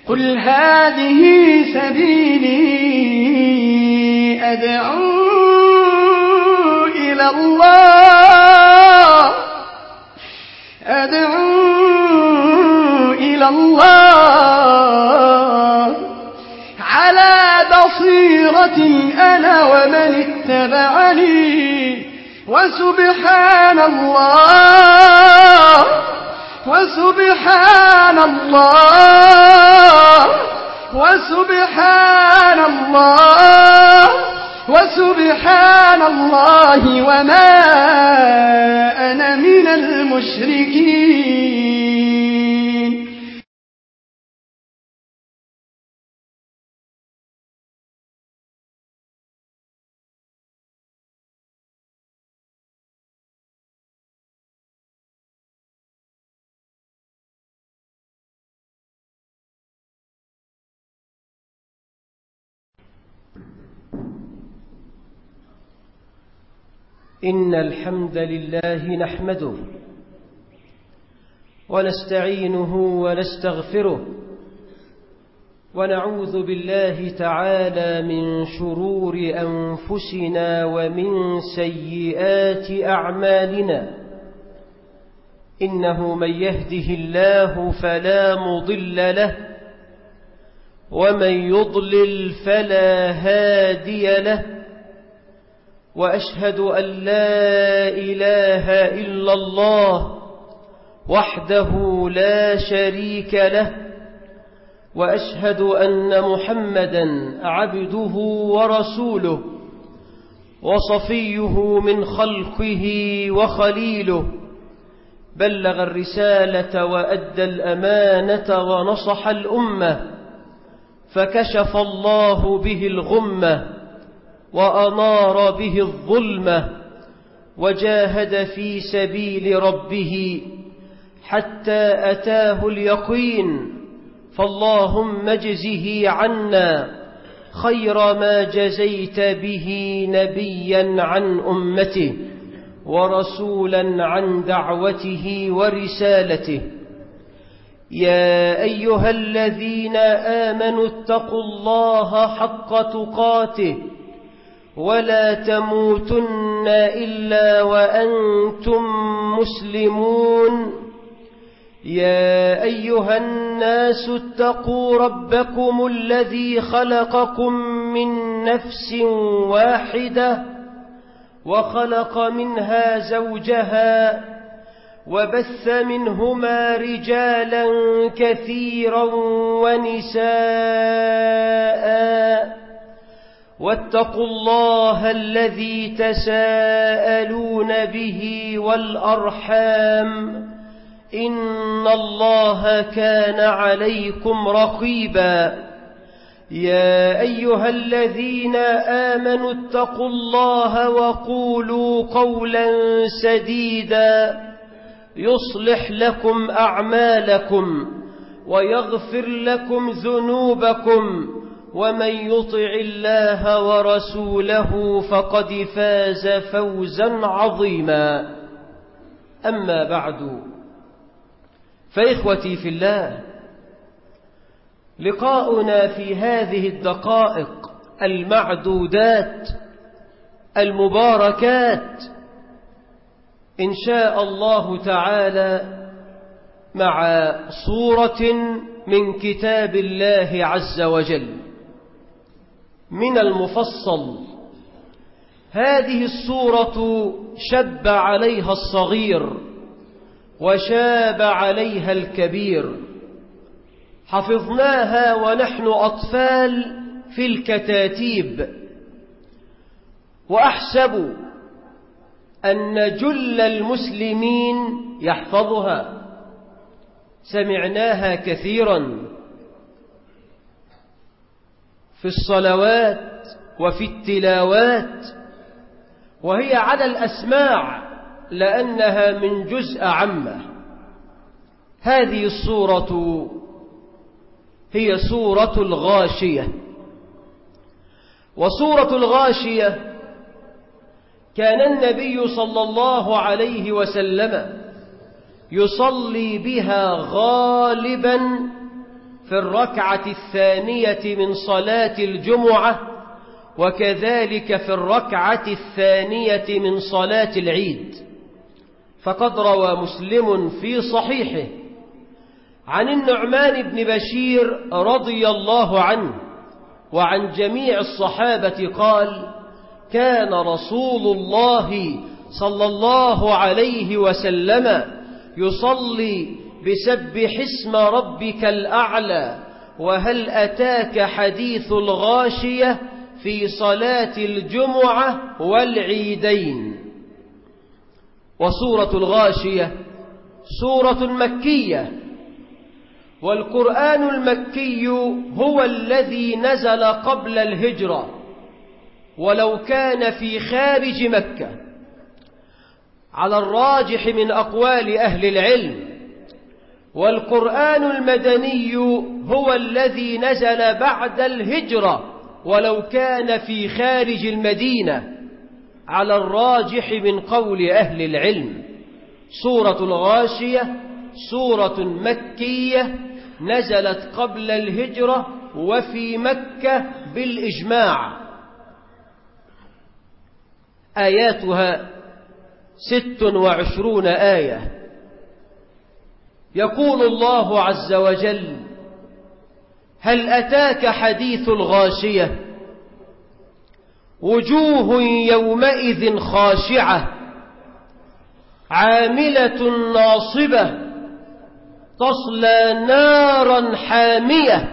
قل هذه سبيلي أدعو إلى الله على بصيرة أنا ومن اتبعني وسبحان الله وما أنا من المشركين. إن الحمد لله نحمده ونستعينه ونستغفره ونعوذ بالله تعالى من شرور أنفسنا ومن سيئات أعمالنا. إنه من يهده الله فلا مضل له ومن يضلل فلا هادي له، وأشهد أن لا إله إلا الله وحده لا شريك له، وأشهد أن محمدًا عبده ورسوله وصفيه من خلقه وخليله، بلغ الرسالة وأدى الأمانة ونصح الأمة، فكشف الله به الغمة وأنار به الظلمة، وجاهد في سبيل ربه حتى أتاه اليقين. فاللهم اجزه عنا خير ما جزيت به نبيا عن أمته ورسولا عن دعوته ورسالته. يا أيها الذين آمنوا اتقوا الله حق تقاته ولا تموتن إلا وأنتم مسلمون. يا أيها الناس اتقوا ربكم الذي خلقكم من نفس واحدة وخلق منها زوجها وبث منهما رجالا كثيرا ونساء، واتقوا الله الذي تساءلون به والأرحام، إن الله كان عليكم رقيبا. يا أيها الذين آمنوا اتقوا الله وقولوا قولا سديدا يصلح لكم أعمالكم ويغفر لكم ذنوبكم، ومن يطع الله ورسوله فقد فاز فوزا عظيما. أما بعد، فإخوتي في الله، لقاؤنا في هذه الدقائق المعدودات المباركات إن شاء الله تعالى مع صورة من كتاب الله عز وجل. من المفصل هذه الصورة شب عليها الصغير وشاب عليها الكبير، حفظناها ونحن أطفال في الكتاتيب، وأحسب أن جل المسلمين يحفظها، سمعناها كثيرا في الصلوات وفي التلاوات، وهي على الأسماع لأنها من جزء عامة. هذه السورة هي سورة الغاشية. وسورة الغاشية كان النبي صلى الله عليه وسلم يصلي بها غالبا في الركعة الثانية من صلاة الجمعة، وكذلك في الركعة الثانية من صلاة العيد. فقد روى مسلم في صحيحه عن النعمان بن بشير رضي الله عنه وعن جميع الصحابة قال: كان رسول الله صلى الله عليه وسلم يصلي بسبح اسم ربك الأعلى وهل أتاك حديث الغاشية في صلاة الجمعة والعيدين. وسورة الغاشية سورة مكية، والقرآن المكي هو الذي نزل قبل الهجرة ولو كان في خارج مكة، على الراجح من أقوال أهل العلم. والقرآن المدني هو الذي نزل بعد الهجرة ولو كان في خارج المدينة، على الراجح من قول أهل العلم. سورة الغاشية سورة مكية نزلت قبل الهجرة وفي مكة بالإجماع. آياتها 26 آية. يقول الله عز وجل: هل أتاك حديث الغاشية وجوه يومئذ خاشعة عاملة ناصبة تصلى نارا حامية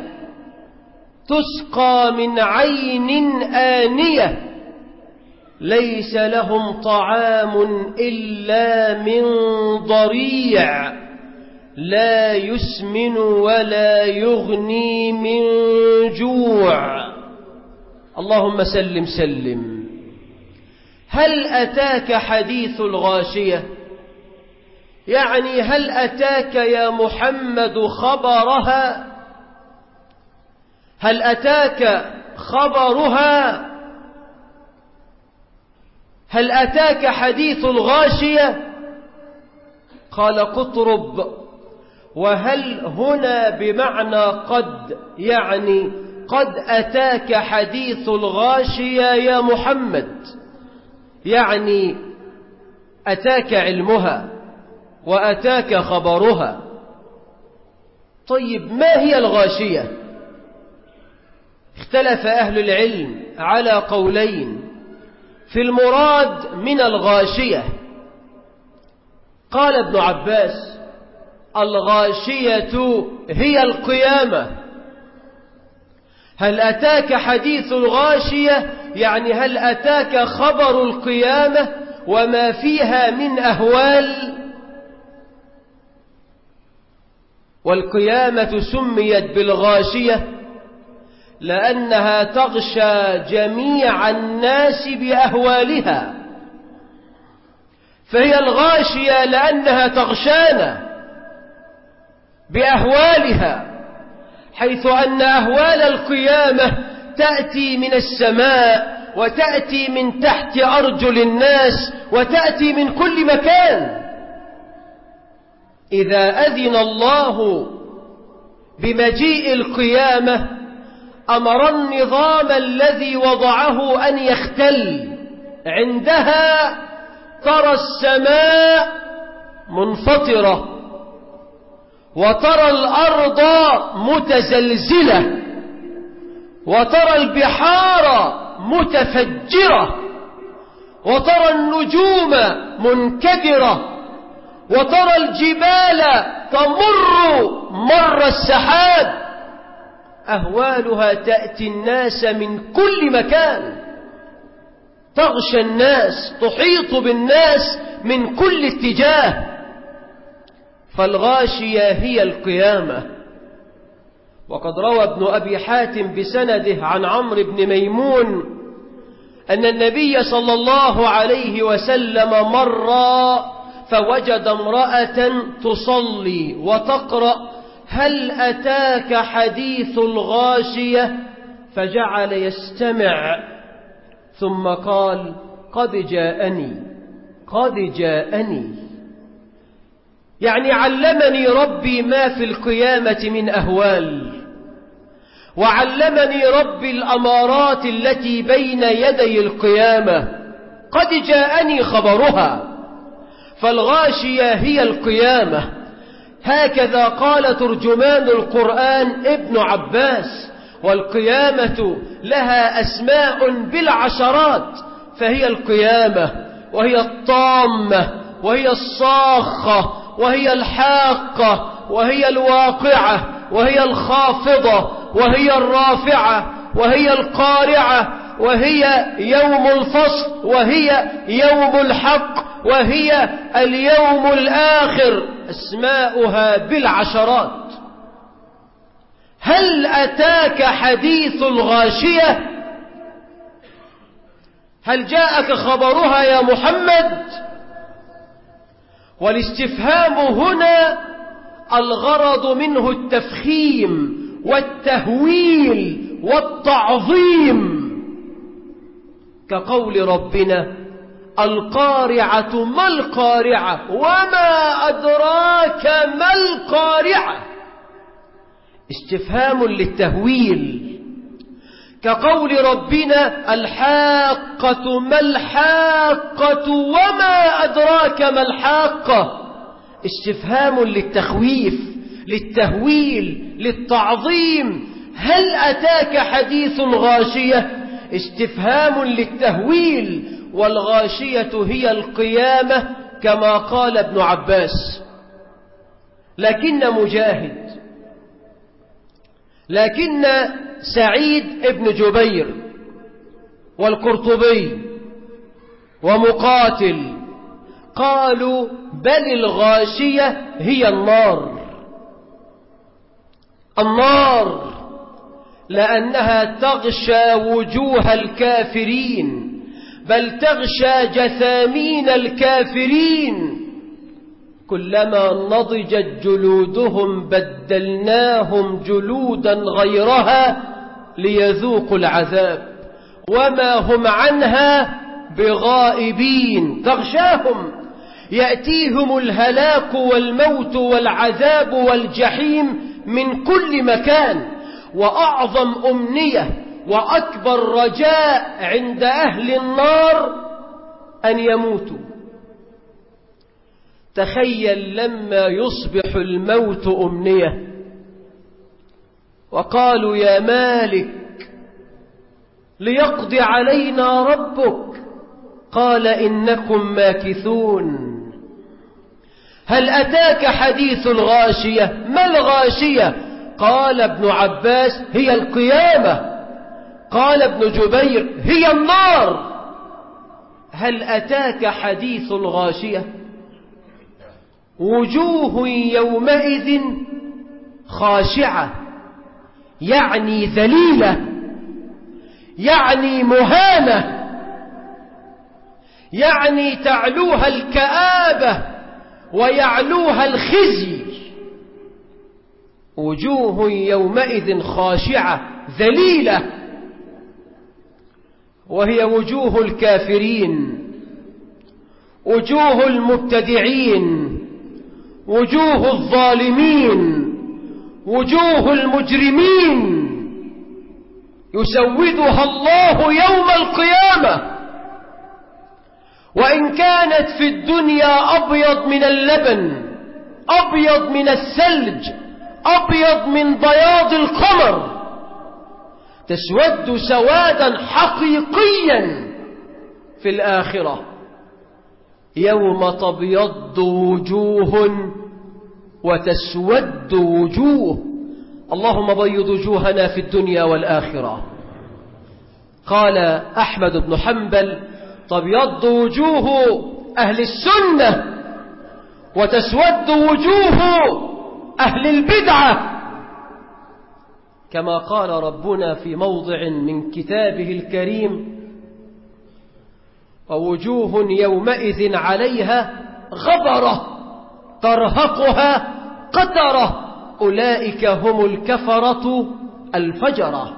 تسقى من عين آنية ليس لهم طعام إلا من ضريع لا يسمن ولا يغني من جوع. اللهم سلم سلم. هل أتاك حديث الغاشية؟ يعني هل أتاك يا محمد خبرها؟ هل أتاك خبرها؟ هل أتاك حديث الغاشية؟ قال قطرب: وهل هنا بمعنى قد، يعني قد أتاك حديث الغاشية يا محمد، يعني أتاك علمها وأتاك خبرها. طيب ما هي الغاشية؟ اختلف أهل العلم على قولين في المراد من الغاشية. قال ابن عباس: الغاشية هي القيامة. هل أتاك حديث الغاشية يعني هل أتاك خبر القيامة وما فيها من أهوال؟ والقيامة سميت بالغاشية لأنها تغشى جميع الناس بأهوالها، فهي الغاشية لأنها تغشانا بأهوالها، حيث أن أهوال القيامة تأتي من السماء وتأتي من تحت أرجل الناس وتأتي من كل مكان. إذا أذن الله بمجيء القيامة أمر النظام الذي وضعه أن يختل. عندها ترى السماء منفطرة وترى الأرض متزلزلة وترى البحار متفجرة وترى النجوم منكدرة وترى الجبال تمر مر السحاب. أهوالها تأتي الناس من كل مكان، تغشى الناس، تحيط بالناس من كل اتجاه. فالغاشية هي القيامة. وقد روى ابن أبي حاتم بسنده عن عمرو بن ميمون أن النبي صلى الله عليه وسلم مر فوجد امرأة تصلي وتقرأ: هل أتاك حديث الغاشية؟ فجعل يستمع ثم قال: قد جاءني قد جاءني. يعني علمني ربي ما في القيامة من أهوال، وعلمني ربي الأمارات التي بين يدي القيامة، قد جاءني خبرها، فالغاشية هي القيامة. هكذا قال ترجمان القرآن ابن عباس. والقيامة لها أسماء بالعشرات، فهي القيامة، وهي الطامة، وهي الصاخة، وهي الحاقة، وهي الواقعة، وهي الخافضة، وهي الرافعة، وهي القارعة، وهي يوم الفصل، وهي يوم الحق، وهي اليوم الآخر، أسماؤها بالعشرات. هل أتاك حديث الغاشية؟ هل جاءك خبرها يا محمد؟ والاستفهام هنا الغرض منه التفخيم والتهويل والتعظيم، كقول ربنا: القارعة ما القارعة وما أدراك ما القارعة. استفهام للتهويل. كقول ربنا: الحاقة ما الحاقة وما أدراك ما الحاقة. استفهام للتخويف، للتهويل، للتعظيم. هل أتاك حديث غاشية؟ استفهام للتهويل. والغاشية هي القيامة كما قال ابن عباس. لكن مجاهد، لكن سعيد ابن جبير والقرطبي ومقاتل قالوا: بل الغاشية هي النار. النار لأنها تغشى وجوه الكافرين، بل تغشى جثامين الكافرين. كلما نضجت جلودهم بدلناهم جلودا غيرها ليذوقوا العذاب وما هم عنها بغائبين. تغشاهم، يأتيهم الهلاك والموت والعذاب والجحيم من كل مكان. وأعظم أمنية وأكبر رجاء عند أهل النار أن يموتوا. تخيل لما يصبح الموت أمنية وقالوا: يا مالك ليقضي علينا ربك، قال: إنكم ماكثون. هل أتاك حديث الغاشية؟ ما الغاشية؟ قال ابن عباس: هي القيامة. قال ابن جبير: هي النار. هل أتاك حديث الغاشية؟ وجوه يومئذ خاشعة، يعني ذليلة، يعني مهانة، يعني تعلوها الكآبة ويعلوها الخزي. وجوه يومئذ خاشعة ذليلة، وهي وجوه الكافرين، وجوه المبتدعين، وجوه الظالمين، وجوه المجرمين، يسودها الله يوم القيامة. وإن كانت في الدنيا أبيض من اللبن، أبيض من الثلج، أبيض من بياض القمر، تسود سوادا حقيقيا في الآخرة. يوم تبيض وجوه وتسود وجوه. اللهم بيض وجوهنا في الدنيا والآخرة. قال أحمد بن حنبل: تبيض وجوه أهل السنة وتسود وجوه أهل البدعة، كما قال ربنا في موضع من كتابه الكريم: ووجوه يومئذ عليها غبرة ترهقها قترة أولئك هم الكفرة الفجرة.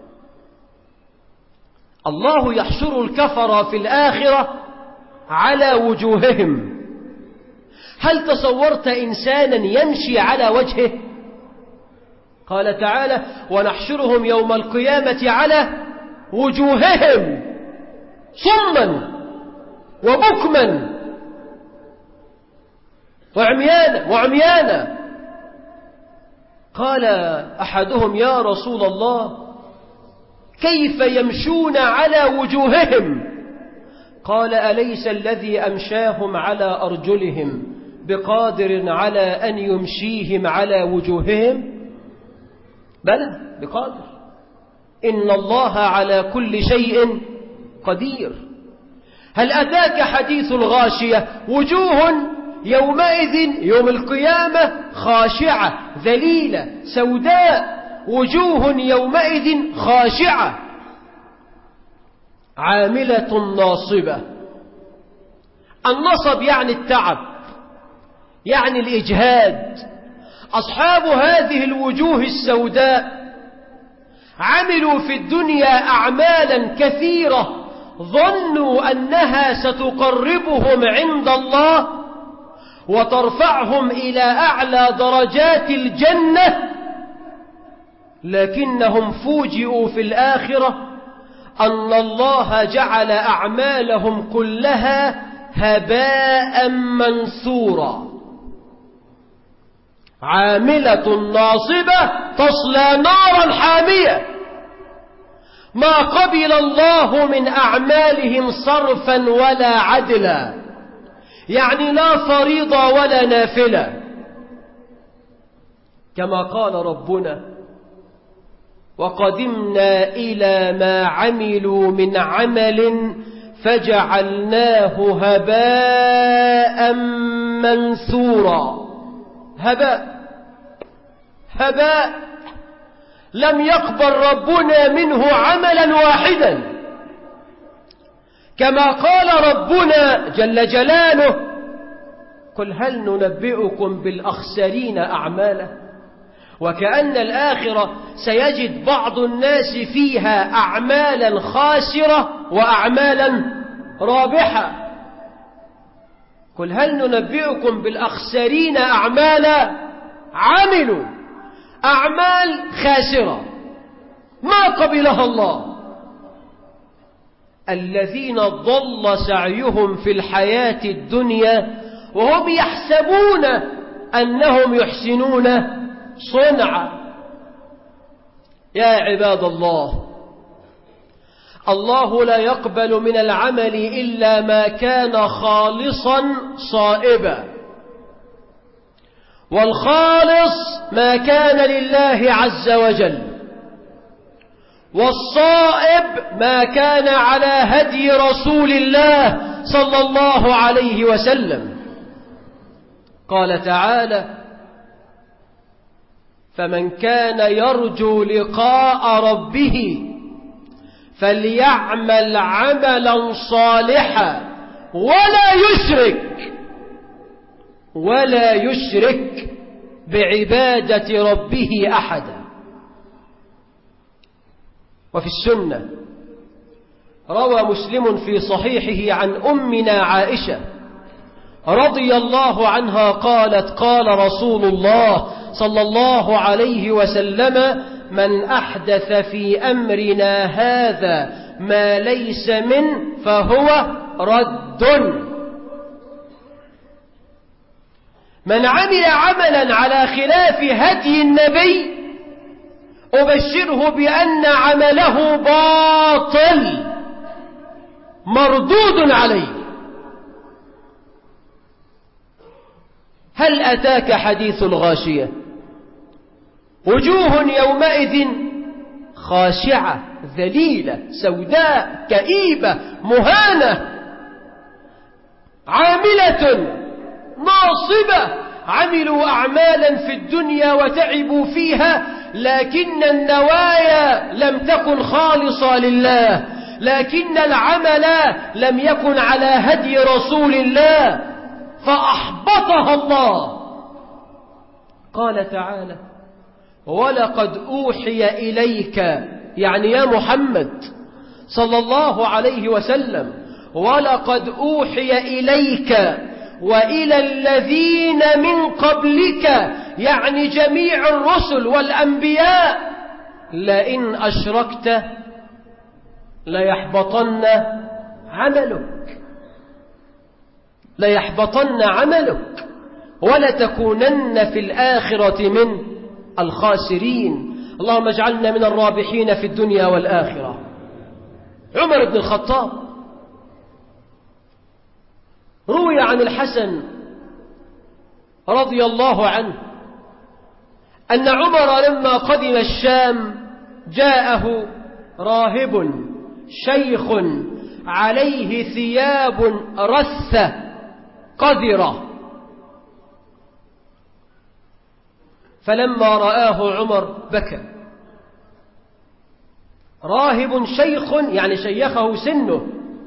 الله يحشر الكفر في الآخرة على وجوههم. هل تصورت إنسانا يمشي على وجهه؟ قال تعالى: ونحشرهم يوم القيامة على وجوههم صما وبكما وعميانا. قال أحدهم: يا رسول الله، كيف يمشون على وجوههم؟ قال: أليس الذي أمشاهم على أرجلهم بقادر على أن يمشيهم على وجوههم؟ بلى بقادر، إن الله على كل شيء قدير. هل أتاك حديث الغاشية؟ وجوه يومئذ يوم القيامة خاشعة ذليلة سوداء، وجوه يومئذ خاشعة عاملة ناصبة. النصب يعني التعب، يعني الإجهاد. أصحاب هذه الوجوه السوداء عملوا في الدنيا أعمالا كثيرة ظنوا أنها ستقربهم عند الله وترفعهم إلى أعلى درجات الجنة، لكنهم فوجئوا في الآخرة أن الله جعل أعمالهم كلها هباء منثورا. عاملة ناصبة تصلى نارا حامية، ما قبل الله من أعمالهم صرفا ولا عدلا، يعني لا فريضة ولا نافلة. كما قال ربنا: وقدمنا إلى ما عملوا من عمل فجعلناه هباء منثورا. هباء لم يقبل ربنا منه عملا واحدا. كما قال ربنا جل جلاله: قل هل ننبئكم بالأخسرين أعمالا. وكأن الآخرة سيجد بعض الناس فيها أعمالا خاسرة وأعمالا رابحة. قل هل ننبئكم بالأخسرين أعمالا، عملوا أعمال خاسرة ما قبلها الله، الذين ضل سعيهم في الحياة الدنيا وهم يحسبون أنهم يحسنون صنعا. يا عباد الله، الله لا يقبل من العمل إلا ما كان خالصا صائبا، والخالص ما كان لله عز وجل، والصائب ما كان على هدي رسول الله صلى الله عليه وسلم. قال تعالى: فمن كان يرجو لقاء ربه فليعمل عملا صالحا ولا يشرك بعبادة ربه أحدا. وفي السنة روى مسلم في صحيحه عن أمنا عائشة رضي الله عنها قالت: قال رسول الله صلى الله عليه وسلم: من أحدث في أمرنا هذا ما ليس منه فهو رد. من عمل عملا على خلاف هدي النبي أبشره بأن عمله باطل مردود عليه. هل أتاك حديث الغاشية؟ وجوه يومئذ خاشعة ذليلة سوداء كئيبة مهانة عاملة ناصبة، عملوا أعمالا في الدنيا وتعبوا فيها، لكن النوايا لم تكن خالصة لله، لكن العمل لم يكن على هدي رسول الله فأحبطها الله. قال تعالى: ولقد أوحي إليك، يعني يا محمد صلى الله عليه وسلم، ولقد أوحي إليك وإلى الذين من قبلك يعني جميع الرسل والأنبياء لئن أشركت ليحبطن عملك، ليحبطن عملك ولتكونن في الآخرة من الخاسرين. اللهم اجعلنا من الرابحين في الدنيا والآخرة. عمر بن الخطاب روي عن الحسن رضي الله عنه أن عمر لما قدم الشام جاءه راهب شيخ عليه ثياب رثة قذرة، فلما رآه عمر بكى. راهب شيخ يعني شيخه سنه،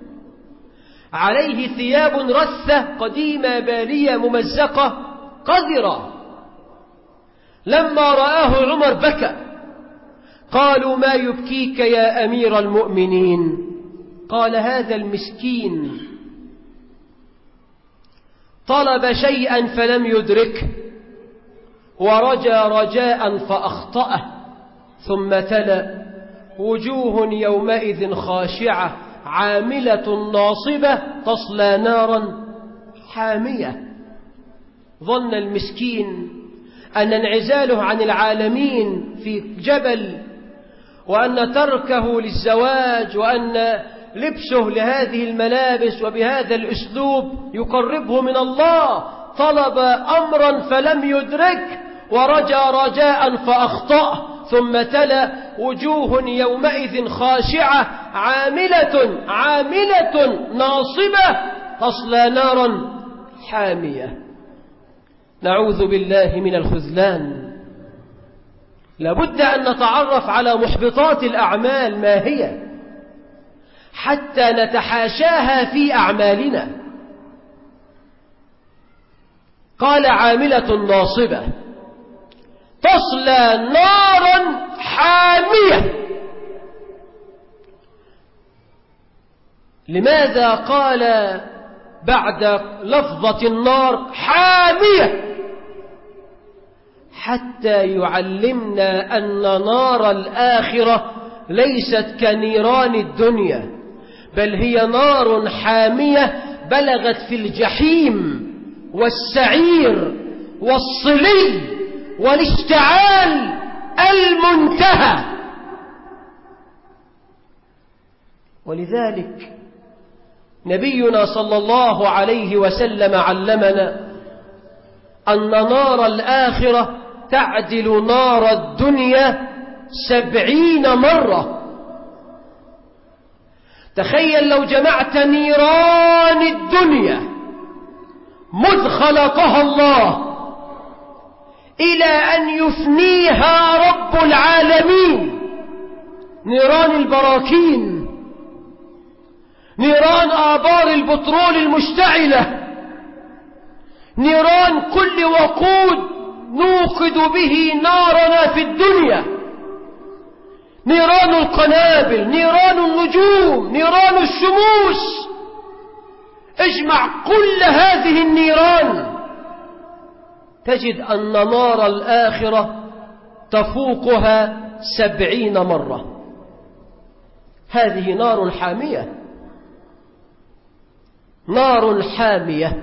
عليه ثياب رثة قديمة بالية ممزقة قذرة، لما رآه عمر بكى. قالوا ما يبكيك يا أمير المؤمنين؟ قال هذا المسكين طلب شيئا فلم يدركه ورجى رجاء فأخطأه، ثم تلا وجوه يومئذ خاشعة عاملة ناصبة تصلى نارا حامية. ظن المسكين أن انعزاله عن العالمين في جبل، وأن تركه للزواج، وأن لبسه لهذه الملابس وبهذا الأسلوب يقربه من الله، طلب أمرا فلم يدرك ورجى رجاء فأخطأ، ثم تلا وجوه يومئذ خاشعة عاملة ناصبة تصلى نارا حامية. نعوذ بالله من الخذلان. لابد أن نتعرف على محبطات الأعمال ما هي حتى نتحاشاها في أعمالنا. قال عاملة ناصبة تصلى نارا حامية. لماذا قال بعد لفظة النار حامية؟ حتى يعلمنا أن نار الآخرة ليست كنيران الدنيا، بل هي نار حامية بلغت في الجحيم والسعير والصلي والاشتعال المنتهى. ولذلك نبينا صلى الله عليه وسلم علمنا أن نار الآخرة تعدل نار الدنيا 70 مرة. تخيل لو جمعت نيران الدنيا مذ خلقها الله إلى أن يفنيها رب العالمين، نيران البراكين، نيران آبار البترول المشتعلة، نيران كل وقود نوقد به نارنا في الدنيا، نيران القنابل، نيران النجوم، نيران الشموس. اجمع كل هذه النيران تجد أن نار الآخرة تفوقها 70 مرة. هذه نار حامية، نار حامية.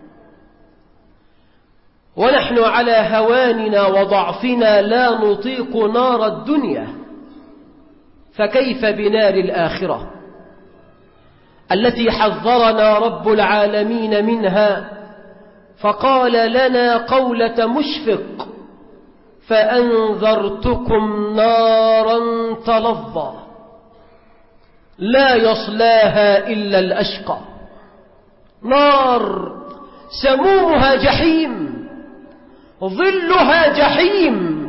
ونحن على هواننا وضعفنا لا نطيق نار الدنيا، فكيف بنار الآخرة التي حذرنا رب العالمين منها، فقال لنا قولة مشفق فأنذرتكم نارا تلظى لا يصلاها إلا الأشقى. نار سمومها جحيم، ظلها جحيم،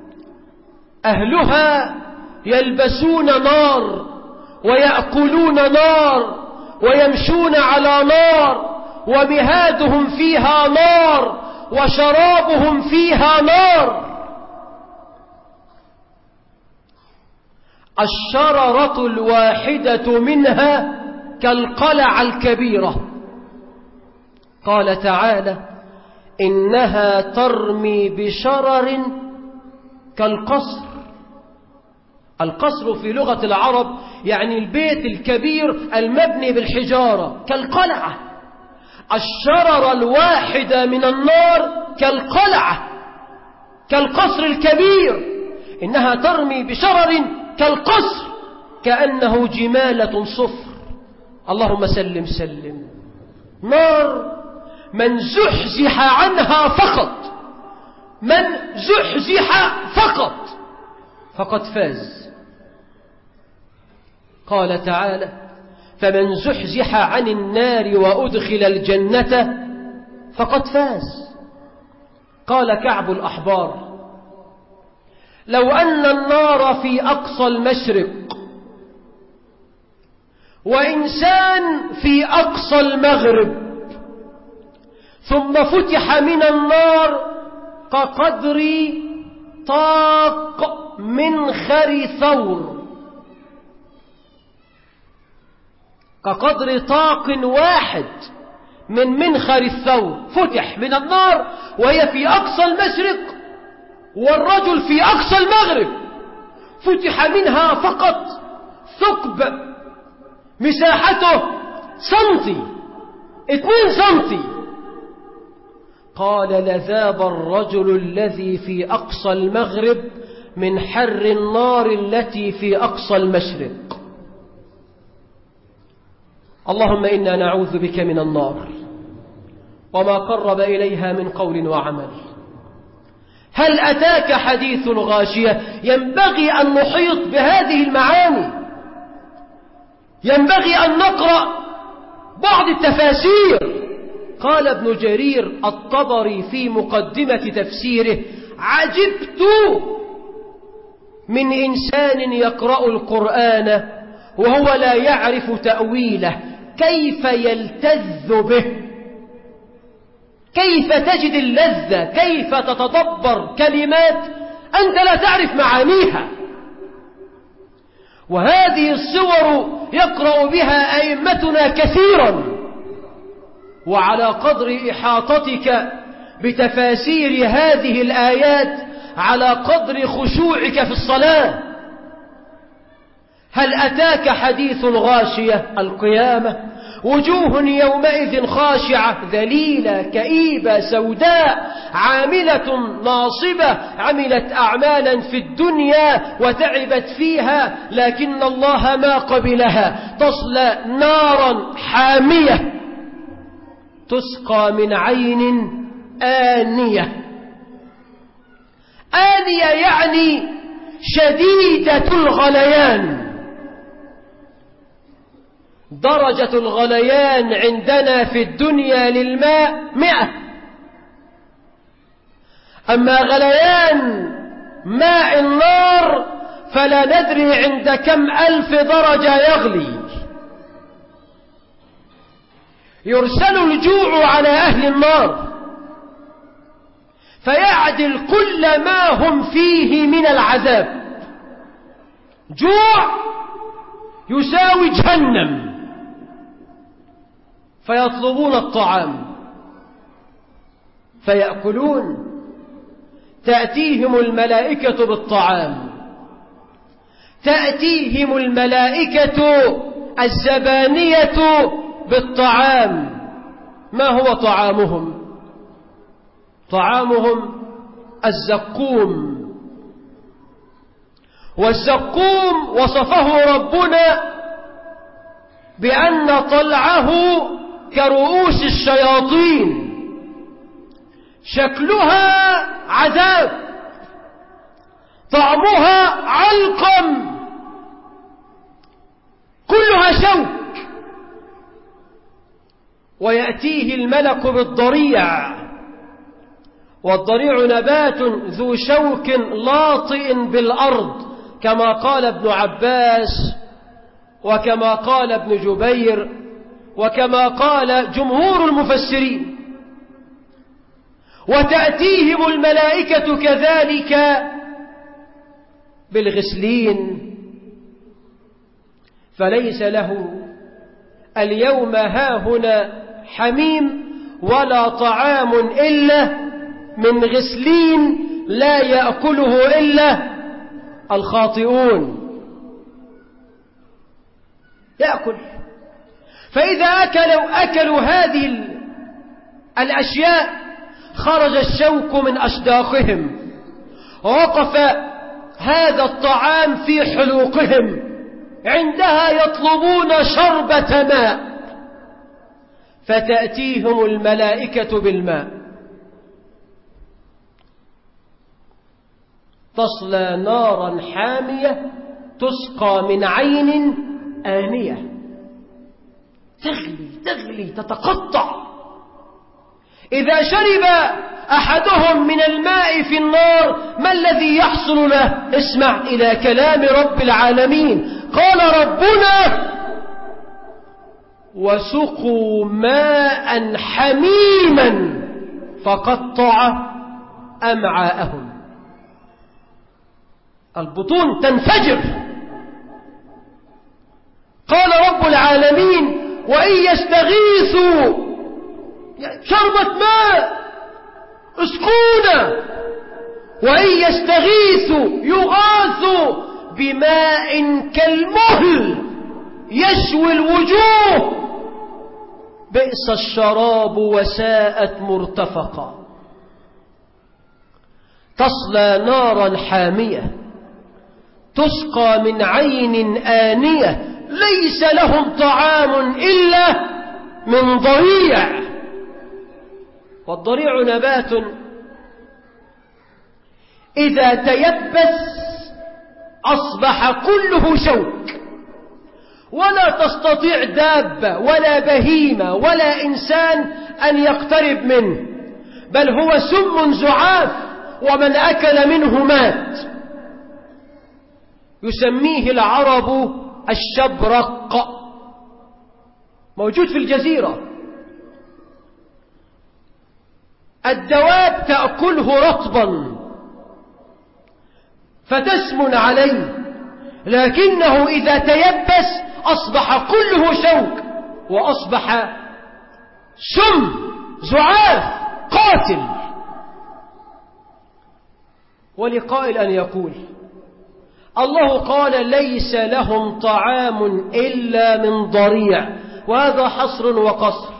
أهلها يلبسون نار ويأكلون نار ويمشون على نار، ومهادهم فيها نار وشرابهم فيها نار. الشررة الواحدة منها كالقلع الكبيرة. قال تعالى إنها ترمي بشرر كالقصر. القصر في لغة العرب يعني البيت الكبير المبني بالحجارة، كالقلعة. الشرر الواحدة من النار كالقلعة، كالقصر الكبير. إنها ترمي بشرر كالقصر كأنه جمالة صفر. اللهم سلم سلم. نار من زحزح عنها فقط، من زحزح فقط فاز. قال تعالى: فمن زحزح عن النار وأدخل الجنة فقد فاز. قال كعب الأحبار: لو أن النار في أقصى المشرق وإنسان في أقصى المغرب ثم فتح من النار كقدر طاق منخر ثور، كقدر طاق واحد من منخر الثور، فتح من النار وهي في أقصى المشرق والرجل في أقصى المغرب، فتح منها فقط ثقب مساحته سنتي 2 سنتي. قال: لذاب الرجل الذي في أقصى المغرب من حر النار التي في أقصى المشرق. اللهم إنا نعوذ بك من النار وما قرب إليها من قول وعمل. هل أتاك حديث الغاشية؟ ينبغي أن نحيط بهذه المعاني، ينبغي أن نقرأ بعض التفاسير. قال ابن جرير الطبري في مقدمة تفسيره: عجبت من إنسان يقرأ القرآن وهو لا يعرف تأويله، كيف يلتذ به، كيف تجد اللذة، كيف تتدبر كلمات أنت لا تعرف معانيها. وهذه الصور يقرأ بها أئمتنا كثيرا، وعلى قدر إحاطتك بتفاسير هذه الآيات على قدر خشوعك في الصلاة. هل أتاك حديث الغاشية؟ القيامة. وجوه يومئذ خاشعة ذليلة كئيبة سوداء عاملة ناصبة، عملت أعمالا في الدنيا وتعبت فيها لكن الله ما قبلها، تصلى نارا حامية تسقى من عين آنية. آنية يعني شديدة الغليان. درجة الغليان عندنا في الدنيا للماء 100، أما غليان ماء النار فلا ندري عند كم 1000 درجة يغلي. يرسل الجوع على أهل النار فيعدل كل ما هم فيه من العذاب. جوع يساوي جهنم، فيطلبون الطعام فيأكلون، تأتيهم الملائكة بالطعام، تأتيهم الملائكة الزبانية بالطعام. ما هو طعامهم؟ طعامهم الزقوم. والزقوم وصفه ربنا بأن طلعه كرؤوس الشياطين، شكلها عذاب، طعمها علقم، كلها شوك. ويأتيه الملك بالضريع، والضريع نبات ذو شوك لاطئ بالأرض كما قال ابن عباس وكما قال ابن جبير وكما قال جمهور المفسرين. وتأتيهم الملائكة كذلك بالغسلين، فليس له اليوم هاهنا حميم ولا طعام إلا من غسلين لا يأكله إلا الخاطئون. يأكل. فإذا أكلوا هذه الأشياء خرج الشوك من أشداقهم، ووقف هذا الطعام في حلوقهم، عندها يطلبون شربة ماء، فتأتيهم الملائكة بالماء. تصلى نارا حامية تسقى من عين آنية، تغلي تتقطع. إذا شرب أحدهم من الماء في النار ما الذي يحصل له؟ اسمع إلى كلام رب العالمين. قال ربنا: وسقوا ماء حميما فقطع أمعاءهم. البطون تنفجر. قال رب العالمين: وإن يستغيثوا شربة ماء اسقونا، وإن يستغيثوا يغاثوا بماء كالمهل يشوي الوجوه بئس الشراب وساءت مرتفقا. تصلى نارا حامية تسقى من عين آنية ليس لهم طعام إلا من ضريع. والضريع نبات إذا تيبس أصبح كله شوك، ولا تستطيع دابة ولا بهيمة ولا إنسان أن يقترب منه، بل هو سم زعاف، ومن أكل منه مات. يسميه العرب الشبرق، موجود في الجزيرة. الدواب تأكله رطبا فتسمن عليه، لكنه إذا تيبس أصبح كله شوك، وأصبح سم زعاف قاتل. ولقائل أن يقول: الله قال ليس لهم طعام إلا من ضريع، وهذا حصر وقصر،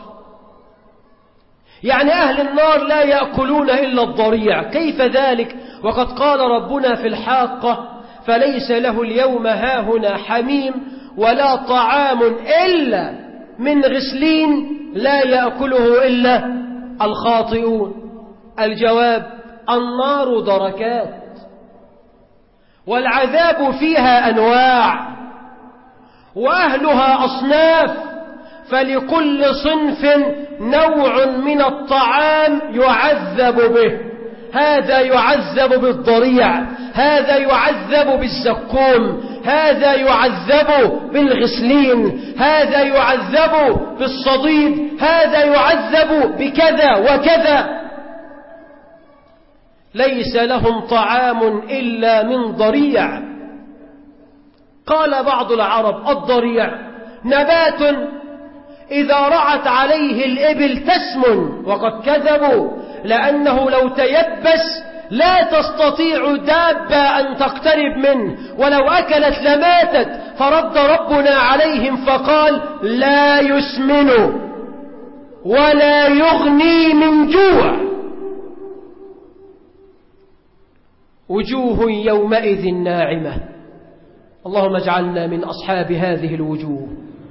يعني أهل النار لا يأكلون إلا الضريع. كيف ذلك وقد قال ربنا في الحاقة: فليس له اليوم هاهنا حميم ولا طعام إلا من غسلين لا يأكله إلا الخاطئون. الجواب: النار دركات، والعذاب فيها أنواع، وأهلها أصناف، فلكل صنف نوع من الطعام يعذب به. هذا يعذب بالضريع، هذا يعذب بالزقوم، هذا يعذب بالغسلين، هذا يعذب بالصديد، هذا يعذب بكذا وكذا. ليس لهم طعام إلا من ضريع. قال بعض العرب: الضريع نبات إذا رعت عليه الإبل تسمن، وقد كذبوا، لأنه لو تيبس لا تستطيع دابة أن تقترب منه، ولو أكلت لماتت. فرد ربنا عليهم فقال: لا يسمن ولا يغني من جوع. وجوه يومئذ ناعمة. اللهم اجعلنا من أصحاب هذه الوجوه.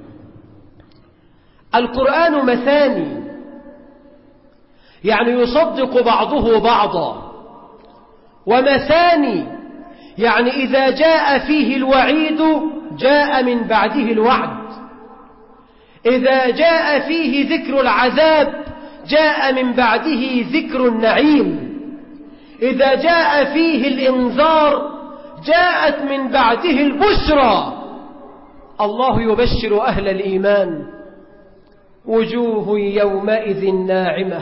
القرآن مثاني، يعني يصدق بعضه بعضا، ومثاني يعني إذا جاء فيه الوعيد جاء من بعده الوعد، إذا جاء فيه ذكر العذاب جاء من بعده ذكر النعيم، إذا جاء فيه الإنذار جاءت من بعده البشرى. الله يبشر أهل الإيمان: وجوه يومئذ ناعمة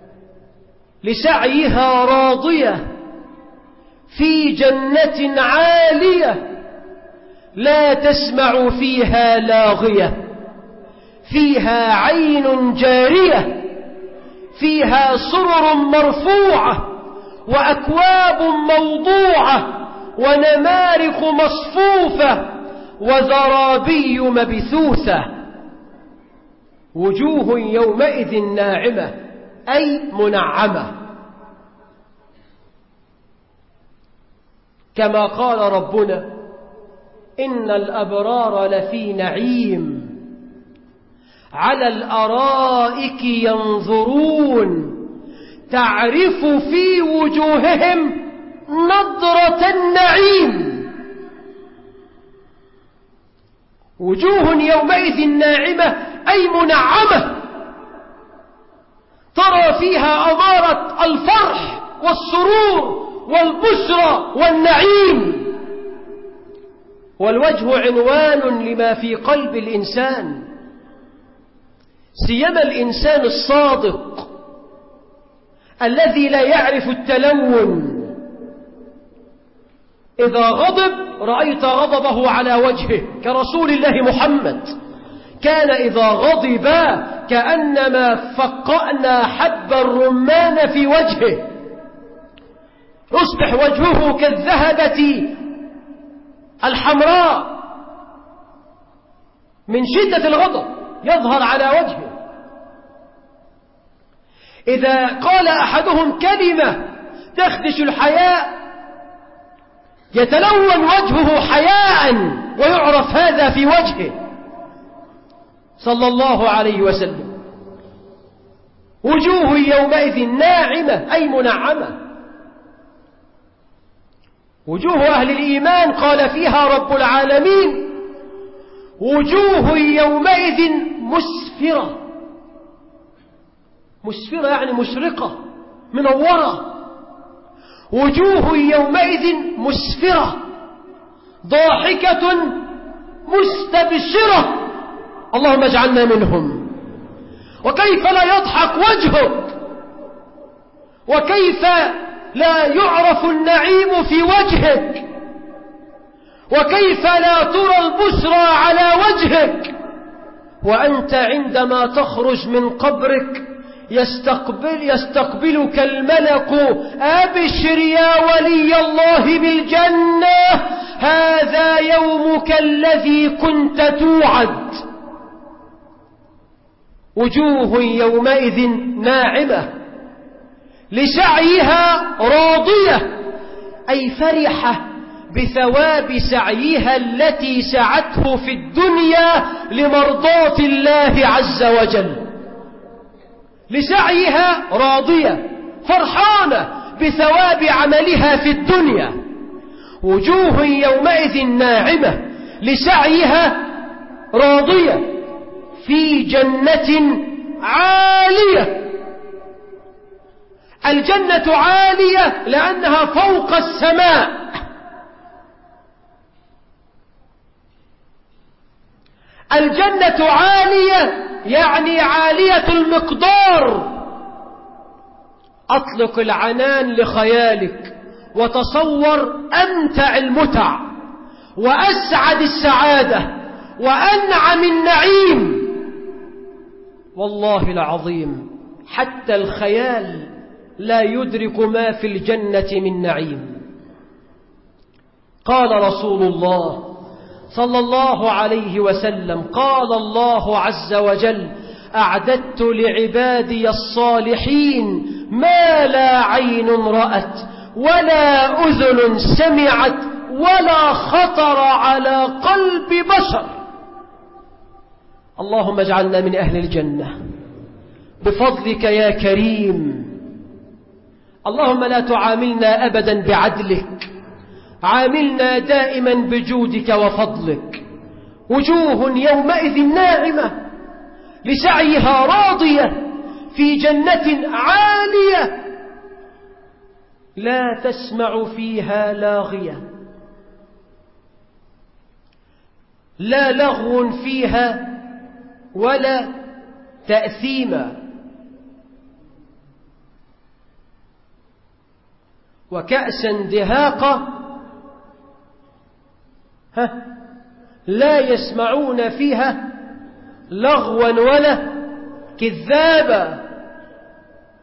لسعيها راضية في جنة عالية لا تسمع فيها لاغية فيها عين جارية فيها سرر مرفوعة وأكواب موضوعة ونمارق مصفوفة وزرابي مبثوثة وجوه يومئذ ناعمة أي منعمة كما قال ربنا إن الأبرار لفي نعيم على الأرائك ينظرون تعرف في وجوههم نضرة النعيم وجوه يومئذ ناعمة أي منعمة ترى فيها أمارة الفرح والسرور والبشرى والنعيم والوجه عنوان لما في قلب الإنسان سيما الإنسان الصادق الذي لا يعرف التلون إذا غضب رأيت غضبه على وجهه كرسول الله محمد كان إذا غضب كأنما فقأنا حب الرمان في وجهه يصبح وجهه كالذهبة الحمراء من شدة الغضب يظهر على وجهه إذا قال أحدهم كلمة تخدش الحياء يتلون وجهه حياء ويعرف هذا في وجهه صلى الله عليه وسلم وجوه يومئذ ناعمة أي منعمة وجوه أهل الإيمان قال فيها رب العالمين وجوه يومئذ مسفرة مسفرة يعني مشرقة منورة وجوه يومئذ مسفرة ضاحكة مستبشرة اللهم اجعلنا منهم وكيف لا يضحك وجهك وكيف لا يعرف النعيم في وجهك وكيف لا ترى البشرى على وجهك وأنت عندما تخرج من قبرك يستقبلك الملك أبشر يا ولي الله بالجنة هذا يومك الذي كنت توعد وجوه يومئذ ناعمة لسعيها راضية أي فرحة بثواب سعيها التي سعته في الدنيا لمرضاة الله عز وجل لسعيها راضية فرحانة بثواب عملها في الدنيا وجوه يومئذ ناعمة لسعيها راضية في جنة عالية الجنة عالية لأنها فوق السماء الجنة عالية يعني عالية المقدار أطلق العنان لخيالك وتصور أمتع المتع وأسعد السعادة وأنعم النعيم والله العظيم حتى الخيال لا يدرك ما في الجنة من نعيم قال رسول الله صلى الله عليه وسلم قال الله عز وجل أعددت لعبادي الصالحين ما لا عين رأت ولا أذن سمعت ولا خطر على قلب بشر اللهم اجعلنا من أهل الجنة بفضلك يا كريم اللهم لا تعاملنا أبدا بعدلك عاملنا دائما بجودك وفضلك وجوه يومئذ ناعمة لسعيها راضية في جنة عالية لا تسمع فيها لاغية لا لغو فيها ولا تأثيما وكأسا دهاقة لا يسمعون فيها لغوا ولا كذابا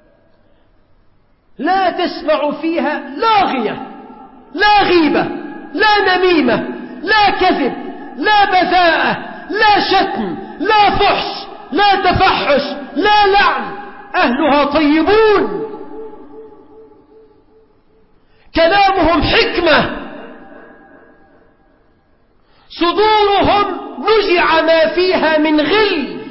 لا تسمع فيها لاغية، لا غيبة، لا نميمة، لا كذب، لا بذاءة، لا شتم، لا فحش، لا تفحش، لا لعن، أهلها طيبون، كلامهم حكمة، صدورهم نزع ما فيها من غل،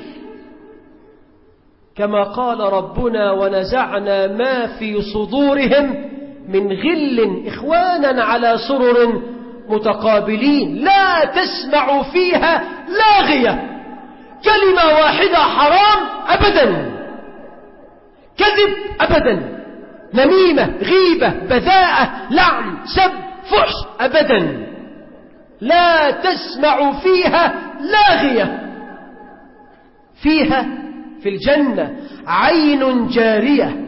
كما قال ربنا ونزعنا ما في صدورهم من غل إخوانا على سرر متقابلين. لا تسمع فيها لاغية، كلمة واحدة حرام أبدا، كذب أبدا، نميمة، غيبة، بذاءة، لعن، سب، فحش أبدا. لا تسمع فيها لاغية. فيها في الجنة عين جارية.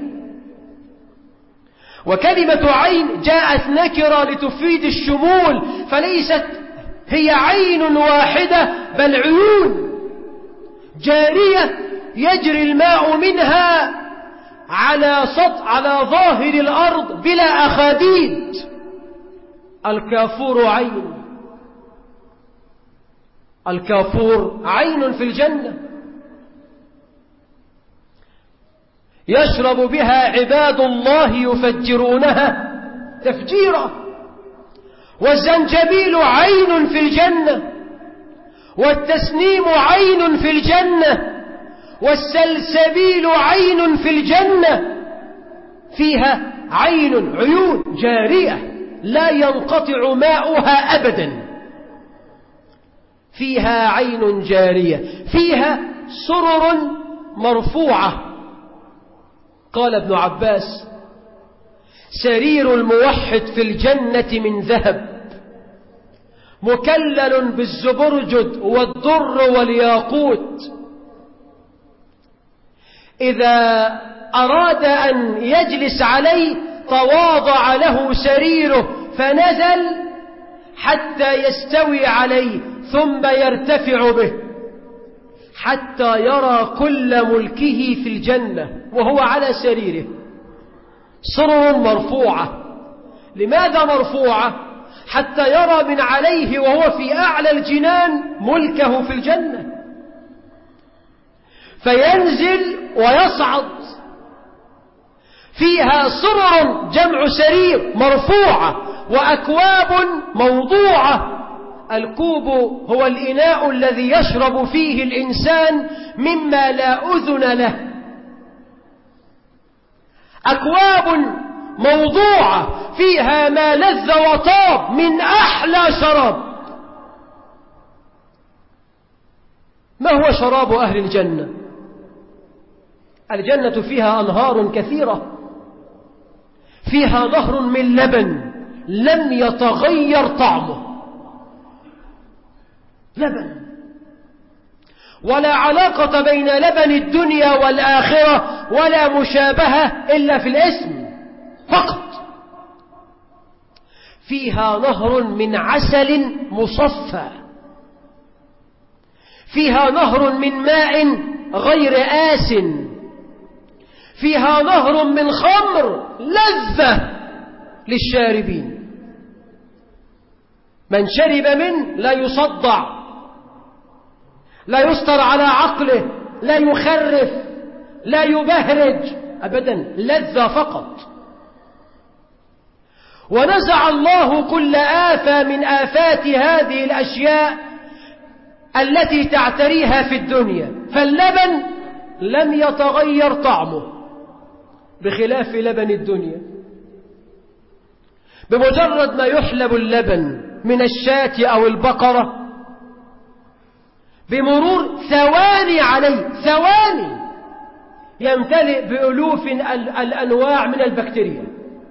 وكلمة عين جاءت نكرة لتفيد الشمول، فليست هي عين واحدة بل عيون جارية يجري الماء منها على ظاهر الأرض بلا أخاديد. الكافور عين، الكافور عين في الجنة يشرب بها عباد الله يفجرونها تفجيرا. والزنجبيل عين في الجنة، والتسنيم عين في الجنة، والسلسبيل عين في الجنة. فيها عيون جارية لا ينقطع ماؤها أبدا. فيها عين جارية. فيها سرر مرفوعة. قال ابن عباس: سرير الموحد في الجنة من ذهب مكلل بالزبرجد والدر والياقوت، إذا أراد أن يجلس عليه تواضع له سريره فنزل حتى يستوي عليه ثم يرتفع به حتى يرى كل ملكه في الجنة وهو على سريره. سرر مرفوعة. لماذا مرفوعة؟ حتى يرى من عليه وهو في أعلى الجنان ملكه في الجنة، فينزل ويصعد. فيها سرر جمع سرير مرفوعة، وأكواب موضوعة. الكوب هو الإناء الذي يشرب فيه الإنسان مما لا أذن له. أكواب موضوعة فيها ما لذ وطاب من أحلى شراب. ما هو شراب أهل الجنة؟ الجنة فيها أنهار كثيرة. فيها نهر من لبن لم يتغير طعمه، لبن، ولا علاقة بين لبن الدنيا والآخرة ولا مشابهة إلا في الاسم فقط. فيها نهر من عسل مصفى. فيها نهر من ماء غير آسن. فيها نهر من خمر لذة للشاربين. من شرب منه لا يصدع، لا يسطر على عقله، لا يخرف، لا يبهرج أبدا، لذة فقط. ونزع الله كل آفة من آفات هذه الأشياء التي تعتريها في الدنيا. فاللبن لم يتغير طعمه بخلاف لبن الدنيا. بمجرد ما يحلب اللبن من الشاة أو البقرة بمرور ثواني عليه، ثواني، يمتلئ بألوف الأنواع من البكتيريا،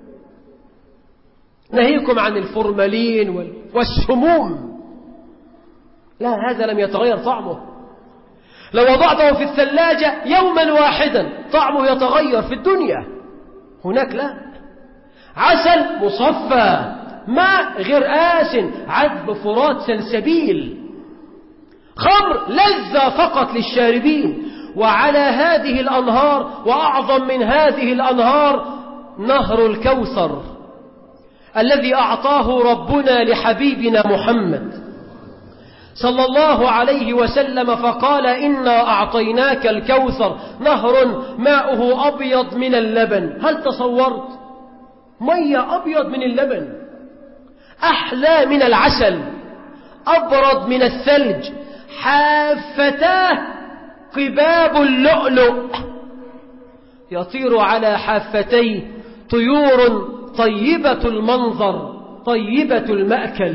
ناهيكم عن الفورمالين والسموم. لا، هذا لم يتغير طعمه. لو وضعته في الثلاجة يوما واحدا طعمه يتغير. في الدنيا هناك لا، عسل مصفى، ماء غير آسن، عذب فرات سلسبيل، خمر لذة فقط للشاربين. وعلى هذه الأنهار وأعظم من هذه الأنهار نهر الكوثر الذي أعطاه ربنا لحبيبنا محمد صلى الله عليه وسلم، فقال إنا أعطيناك الكوثر، نهر ماؤه أبيض من اللبن. هل تصورت؟ مية أبيض من اللبن، أحلى من العسل، أبرد من الثلج، حافتاه قباب اللؤلؤ، يطير على حافتيه طيور طيبة المنظر طيبة المأكل،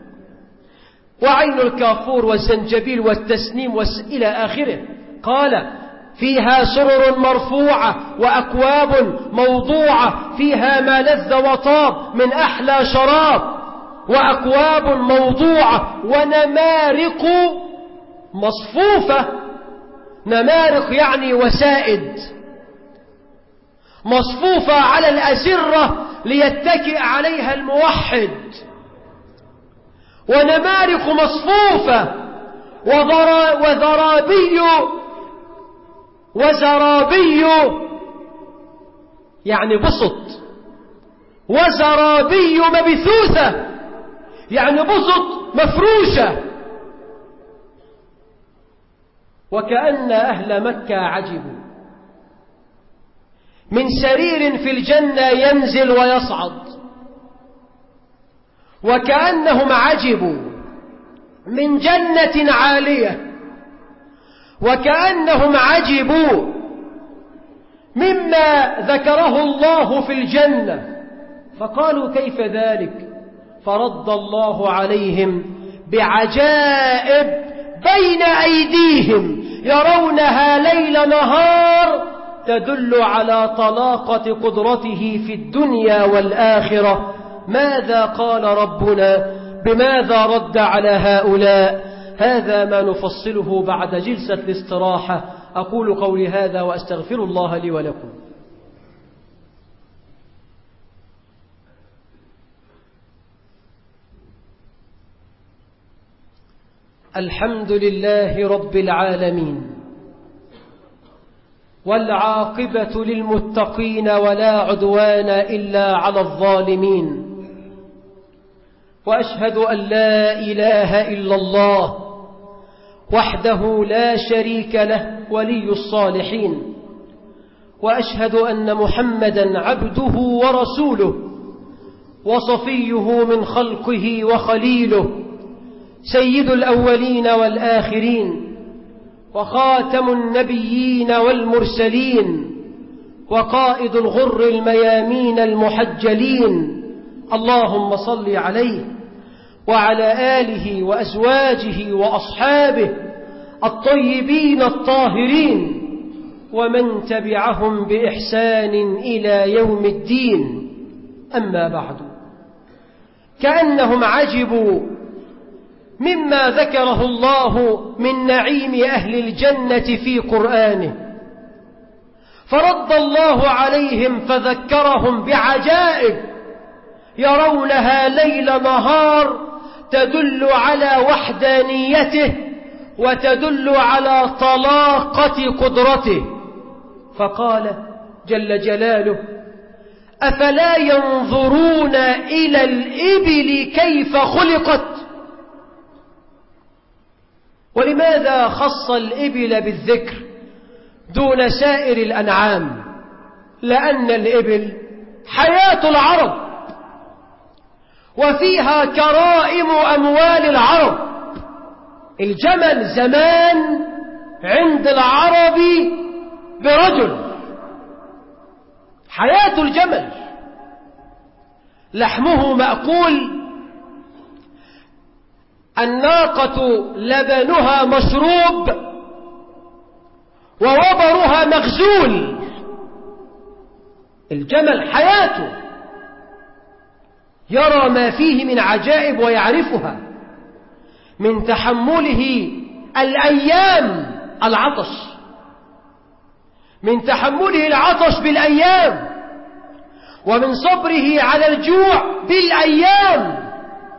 وعين الكافور والزنجبيل والتسنيم إلى آخره. قال فيها سرر مرفوعة وأكواب موضوعة فيها ما لذ وطاب من أحلى شراب، وأكواب موضوعة ونمارق مصفوفة. نمارق يعني وسائد، مصفوفة على الأسرة ليتكئ عليها الموحد. ونمارق مصفوفة وزرابي يعني بسط، وزرابي مبثوثة يعني بسط مفروشة. وكأن أهل مكة عجبوا من سرير في الجنة ينزل ويصعد، وكأنهم عجبوا من جنة عالية، وكأنهم عجبوا مما ذكره الله في الجنة، فقالوا كيف ذلك؟ فرد الله عليهم بعجائب بين أيديهم يرونها ليل نهار تدل على طلاقة قدرته في الدنيا والآخرة. ماذا قال ربنا؟ بماذا رد على هؤلاء؟ هذا ما نفصله بعد جلسة الاستراحة. أقول قولي هذا وأستغفر الله لي ولكم. الحمد لله رب العالمين، والعاقبة للمتقين ولا عدوان إلا على الظالمين، وأشهد أن لا إله إلا الله وحده لا شريك له ولي الصالحين، وأشهد أن محمدا عبده ورسوله وصفيه من خلقه وخليله، سيد الأولين والآخرين، وخاتم النبيين والمرسلين، وقائد الغر الميامين المحجلين. اللهم صل عليه وعلى آله وأزواجه وأصحابه الطيبين الطاهرين، ومن تبعهم بإحسان إلى يوم الدين. أما بعد، كأنهم عجبوا مما ذكره الله من نعيم أهل الجنة في قرآنه، فرد الله عليهم فذكرهم بعجائب يرونها ليل نهار تدل على وحدانيته وتدل على طلاقة قدرته. فقال جل جلاله: أفلا ينظرون إلى الإبل كيف خلقت؟ ولماذا خص الإبل بالذكر دون سائر الأنعام؟ لأن الإبل حياة العرب، وفيها كرائم أموال العرب. الجمل زمان عند العرب برجل، حياة الجمل لحمه مأكول، الناقة لبنها مشروب، ووبرها مغزول. الجمل حياته يرى ما فيه من عجائب ويعرفها، من تحمله الأيام العطش، من تحمله العطش بالأيام، ومن صبره على الجوع بالأيام،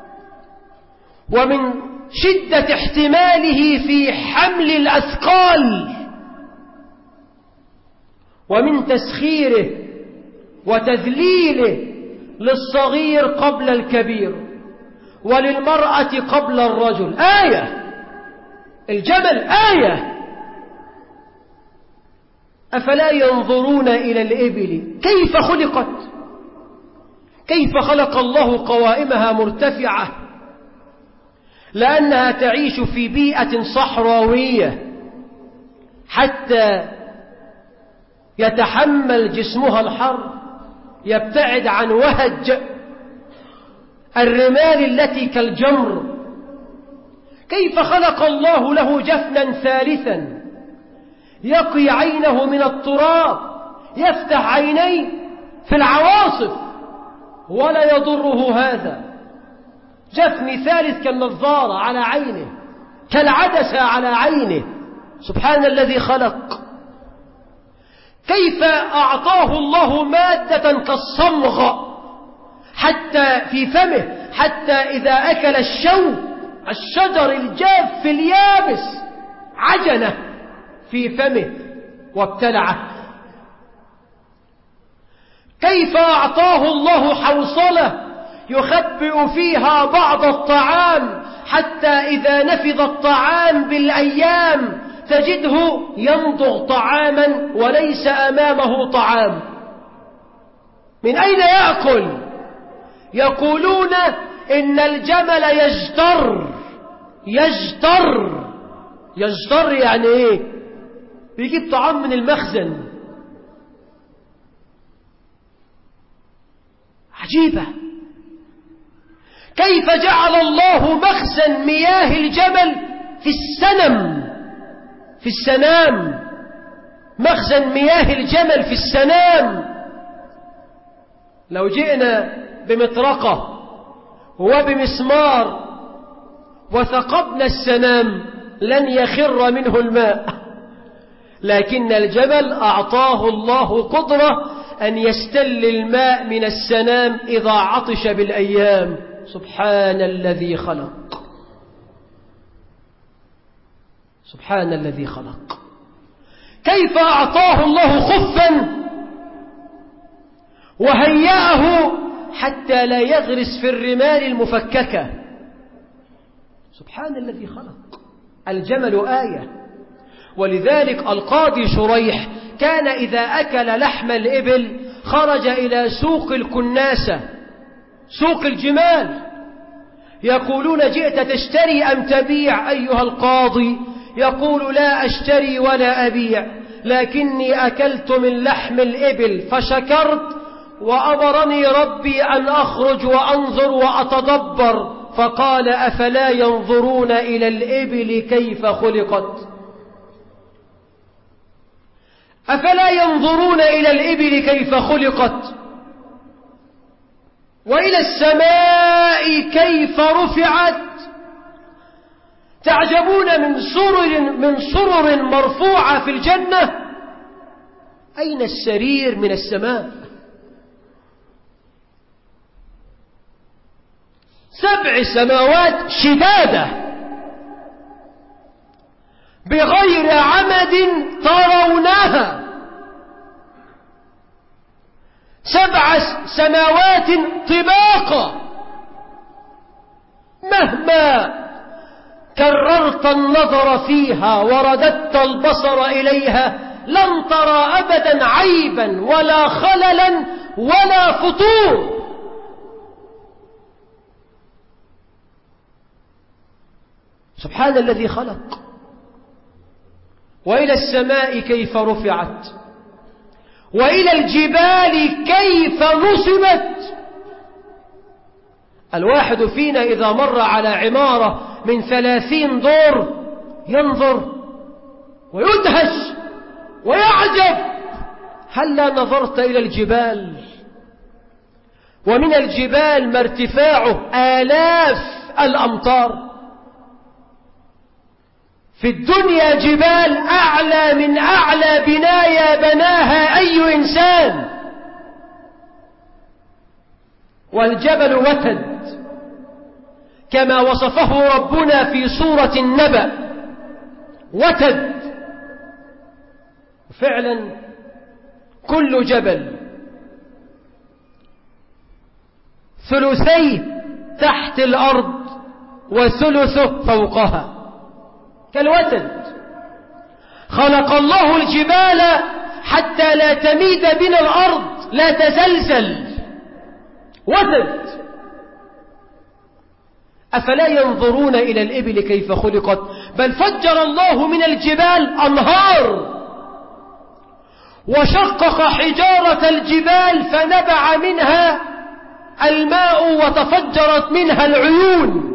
ومن شدة احتماله في حمل الأثقال، ومن تسخيره وتذليله للصغير قبل الكبير وللمرأة قبل الرجل. آية، الجمل آية. أفلا ينظرون إلى الإبل كيف خلقت، كيف خلق الله قوائمها مرتفعة، لأنها تعيش في بيئة صحراوية حتى يتحمل جسمها الحر، يبتعد عن وهج الرمال التي كالجمر. كيف خلق الله له جفنا ثالثا يقي عينه من التراب، يفتح عينيه في العواصف ولا يضره هذا. جفن ثالث كالنظارة على عينه، كالعدسة على عينه. سبحان الذي خلق. كيف أعطاه الله مادة كالصمغ حتى في فمه، حتى إذا أكل الشجر الجاف اليابس عجنة في فمه وابتلعه. كيف أعطاه الله حوصلة يخبئ فيها بعض الطعام، حتى إذا نفذ الطعام بالأيام تجده يمضغ طعاما وليس أمامه طعام. من أين يأكل؟ يقولون إن الجمل يجتر يعني إيه؟ بيجيب طعام من المخزن. عجيبة. كيف جعل الله مخزن مياه الجمل في السنام، مخزن مياه الجمل في السنام. لو جئنا بمطرقة وبمسمار وثقبنا السنام لن يخر منه الماء، لكن الجمل أعطاه الله قدرة أن يستل الماء من السنام إذا عطش بالأيام. سبحان الذي خلق، سبحان الذي خلق. كيف أعطاه الله خفا وهيأه حتى لا يغرس في الرمال المفككة. سبحان الذي خلق. الجمل آية. ولذلك القاضي شريح كان إذا أكل لحم الإبل خرج إلى سوق الكناسة، سوق الجمال. يقولون جئت تشتري أم تبيع أيها القاضي؟ يقول لا أشتري ولا أبيع، لكني أكلت من لحم الإبل فشكرت، وأمرني ربي أن أخرج وأنظر وأتدبر، فقال أفلا ينظرون إلى الإبل كيف خلقت، أفلا ينظرون إلى الإبل كيف خلقت، وإلى السماء كيف رفعت. تعجبون من سرر مرفوعة في الجنة. أين السرير من السماء؟ 7 سماوات شدادة بغير عمد ترونها، 7 سماوات طباقا، مهما كررت النظر فيها ورددت البصر إليها لن ترى أبدا عيبا ولا خللا ولا فتور. سبحان الذي خلق. وإلى السماء كيف رفعت، وإلى الجبال كيف نصبت. الواحد فينا إذا مر على عمارة من 30 دور ينظر ويدهش ويعجب، هلا نظرت إلى الجبال؟ ومن الجبال ما ارتفاعه آلاف الأمتار. في الدنيا جبال أعلى من أعلى بنايا بناها أي إنسان، والجبل وتد كما وصفه ربنا في سورة النبأ، وتد. فعلا كل جبل ثلثيه تحت الأرض وثلثه فوقها كالوتد. خلق الله الجبال حتى لا تميد بنا الأرض، لا تزلزل، وتد. أفلا ينظرون إلى الإبل كيف خلقت؟ بل فجر الله من الجبال أنهار وشقق حجارة الجبال فنبع منها الماء وتفجرت منها العيون،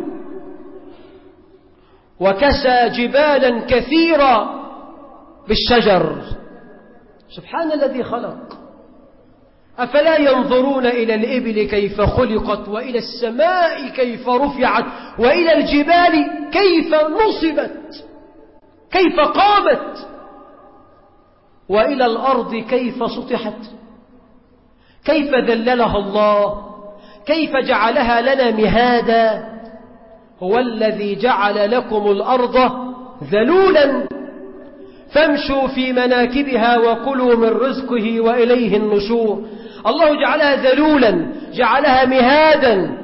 وكسى جبالا كثيرة بالشجر. سبحان الذي خلق. أفلا ينظرون إلى الإبل كيف خلقت، وإلى السماء كيف رفعت، وإلى الجبال كيف نصبت، كيف قامت، وإلى الأرض كيف سطحت، كيف ذللها الله، كيف جعلها لنا مهادا. هو الذي جعل لكم الأرض ذلولا فامشوا في مناكبها وكلوا من رزقه وإليه النشور. الله جعلها ذلولا، جعلها مهادا،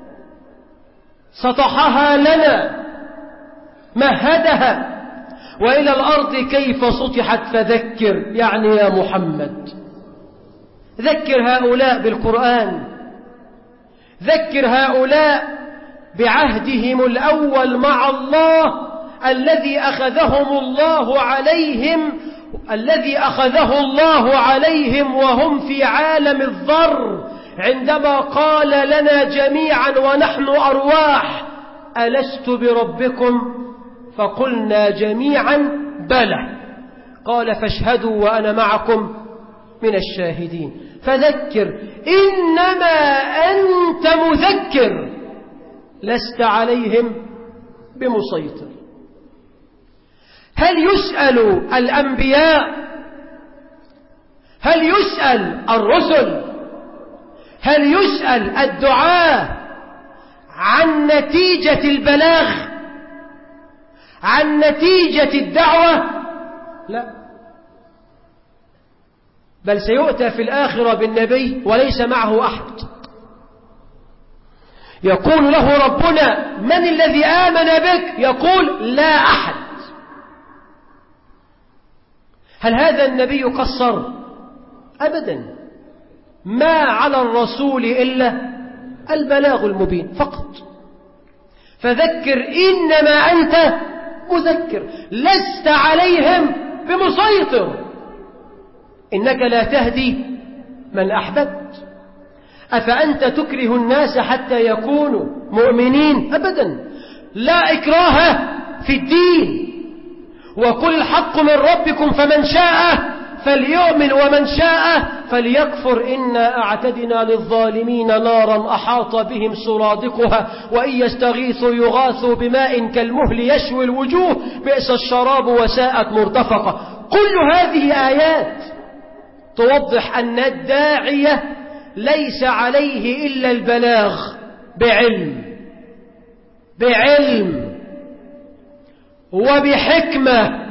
سطحها لنا، مهدها. وإلى الأرض كيف سطحت فذكر، يعني يا محمد ذكر هؤلاء بالقرآن، ذكر هؤلاء بعهدهم الأول مع الله الذي أخذه الله عليهم وهم في عالم الذر، عندما قال لنا جميعا ونحن أرواح: ألست بربكم؟ فقلنا جميعا بلى. قال: فاشهدوا وأنا معكم من الشاهدين. فذكر، إنما أنت مذكر، لست عليهم بمسيطر. هل يسأل الأنبياء؟ هل يسأل الرسل؟ هل يسأل الدعاة عن نتيجة البلاغ، عن نتيجة الدعوة؟ لا، بل سيؤتى في الآخرة بالنبي وليس معه أحد. يقول له ربنا: من الذي آمن بك؟ يقول: لا أحد. هل هذا النبي قصر؟ أبدا. ما على الرسول إلا البلاغ المبين فقط. فذكر، إنما أنت مذكر، لست عليهم بمسيطر. إنك لا تهدي من أحببت. أفأنت تكره الناس حتى يكونوا مؤمنين؟ أبدا. لا إكراه في الدين. وقل الحق من ربكم فمن شاء فليؤمن ومن شاء فليكفر. إنا أعتدنا للظالمين نارا أحاط بهم سرادقها وإن يستغيثوا يغاثوا بماء كالمهل يشوي الوجوه بئس الشراب وساءت مرتفقة. كل هذه آيات توضح أن الداعية ليس عليه إلا البلاغ بعلم وبحكمة.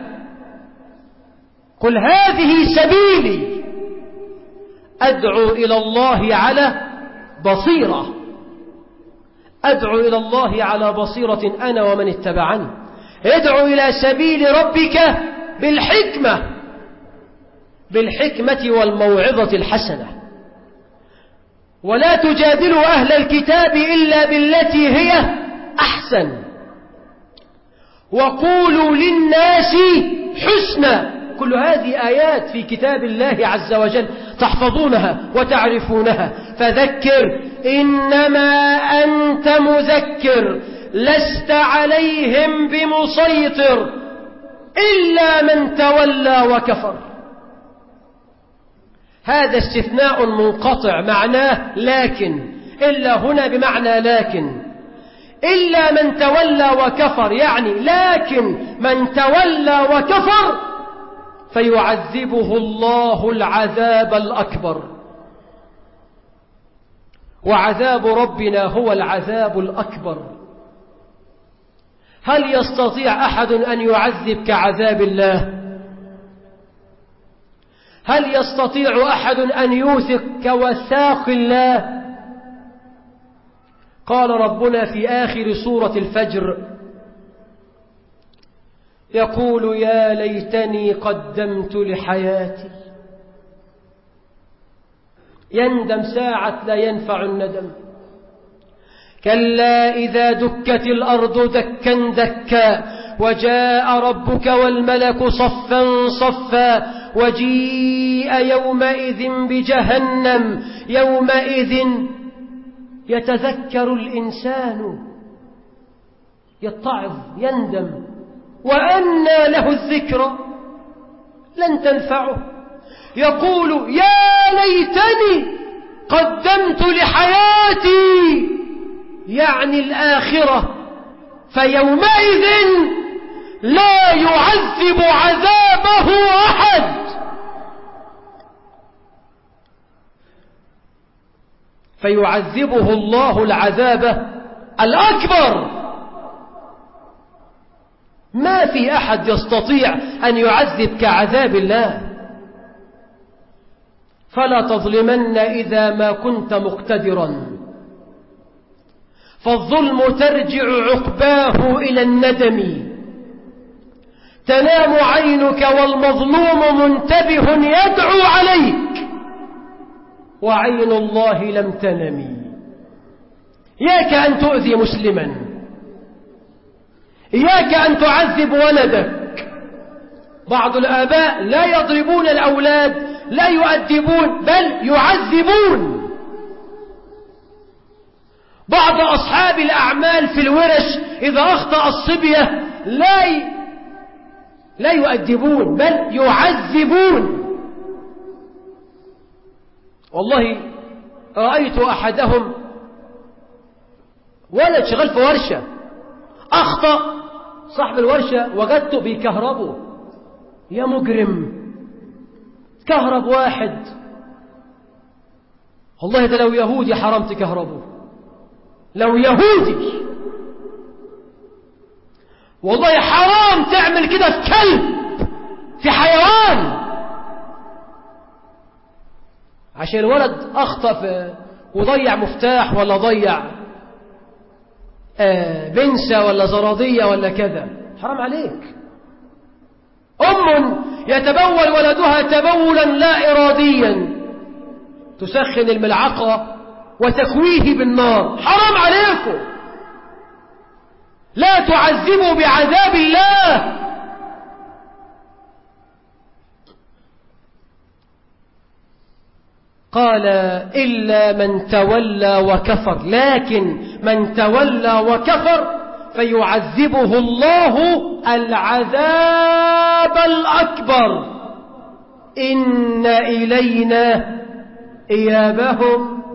قل هذه سبيلي أدعو إلى الله على بصيرة، أدعو إلى الله على بصيرة أنا ومن اتبعني. ادعو إلى سبيل ربك بالحكمة والموعظة الحسنة. ولا تجادلوا أهل الكتاب إلا بالتي هي أحسن، وقولوا للناس حسنا. كل هذه آيات في كتاب الله عز وجل تحفظونها وتعرفونها. فذكر، إنما أنت مذكر، لست عليهم بمسيطر إلا من تولى وكفر. هذا استثناء منقطع معناه لكن، إلا هنا بمعنى لكن. إلا من تولى وكفر، يعني لكن من تولى وكفر فيعذبه الله العذاب الأكبر. وعذاب ربنا هو العذاب الأكبر. هل يستطيع أحد أن يعذب كعذاب الله؟ هل يستطيع أحد أن يوثق كوثاق الله؟ قال ربنا في آخر سورة الفجر يقول يا ليتني قدمت لحياتي. يندم ساعة لا ينفع الندم. كلا إذا دكت الأرض دكا دكا وجاء ربك والملك صفا صفا وجيء يومئذ بجهنم يومئذ يتذكر الإنسان يتعظ يندم وأنى له الذكرى لن تنفعه يقول يا ليتني قدمت لحياتي يعني الآخرة فيومئذ لا يعذب عذابه أحد فيعذبه الله العذاب الأكبر. ما في أحد يستطيع أن يعذب كعذاب الله. فلا تظلمن إذا ما كنت مقتدرا فالظلم ترجع عقباه إلى الندم. تنام عينك والمظلوم منتبه يدعو عليك وعين الله لم تنم. إياك أن تؤذي مسلما، إياك أن تعذب ولدك. بعض الآباء لا يضربون الأولاد، لا يؤدبون بل يعذبون. بعض أصحاب الأعمال في الورش إذا أخطأ الصبية لا يؤدبون بل يعذبون. والله رأيت أحدهم ولد شغال في ورشة أخطأ صاحب الورشة وجدته بيكهربه. يا مجرم كهرب واحد، والله ده لو يهودي حرام تكهربه، لو يهودي والله حرام تعمل كده في كلب في حيوان. عشان الولد أخطأ وضيع مفتاح ولا ضيع بنسة ولا زرادية ولا كذا، حرام عليك. أم يتبول ولدها تبولا لا إراديا تسخن الملعقة وتكويه بالنار، حرام عليكم. لا تعذبوا بعذاب الله. قال إلا من تولى وكفر، لكن من تولى وكفر فيعذبه الله العذاب الأكبر. إن إلينا إيابهم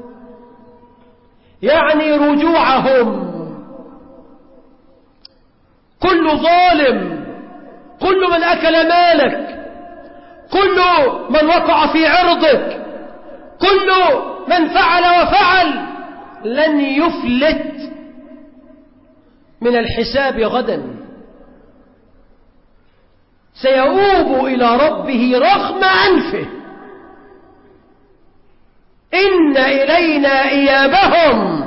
يعني رجوعهم. كل ظالم، كل من أكل مالك، كل من وقع في عرضك، كل من فعل وفعل لن يفلت من الحساب غدا. سيؤوب إلى ربه رغم أنفه. إن إلينا إيابهم.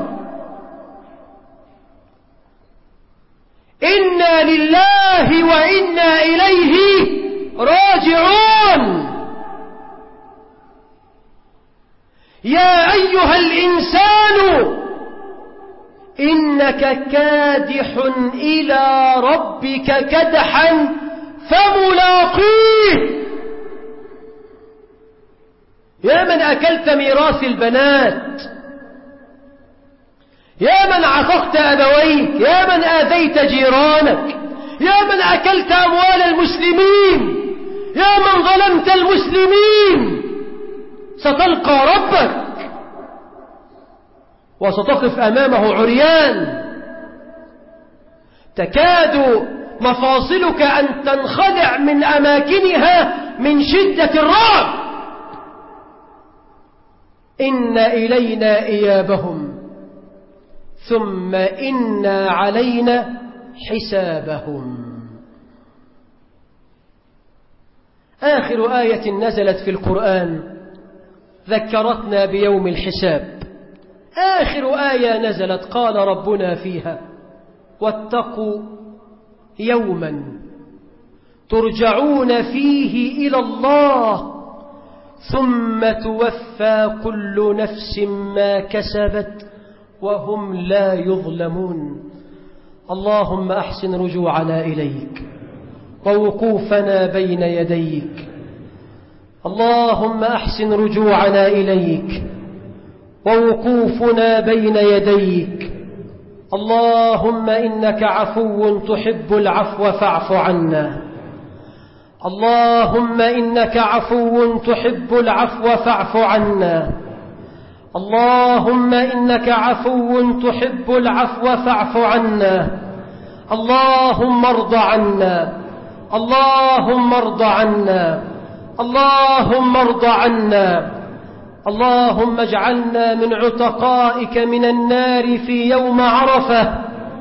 إنا لله وإنا إليه راجعون. يا أيها الإنسان إنك كادح إلى ربك كدحا فملاقيه. يا من أكلت ميراث البنات، يا من عققت أبويك، يا من آذيت جيرانك، يا من أكلت أموال المسلمين، يا من ظلمت المسلمين، ستلقى ربك وستقف أمامه عريان. تكاد مفاصلك أن تنخلع من أماكنها من شدة الرعب. إن إلينا إيابهم ثم إنا علينا حسابهم. آخر آية نزلت في القرآن ذكرتنا بيوم الحساب. آخر آية نزلت قال ربنا فيها: واتقوا يوما ترجعون فيه إلى الله ثم توفى كل نفس ما كسبت وهم لا يظلمون. اللهم أحسن رجوعنا إليك ووقوفنا بين يديك. اللهم أحسن رجوعنا إليك ووقوفنا بين يديك. اللهم إنك عفو تحب العفو فاعف عنا. اللهم إنك عفو تحب العفو فاعف عنا. اللهم إنك عفو تحب العفو فاعف عنا. اللهم ارض عنا. اللهم ارض عنا. اللهم ارض عنا. اللهم اجعلنا من عتقائك من النار في يوم عرفة.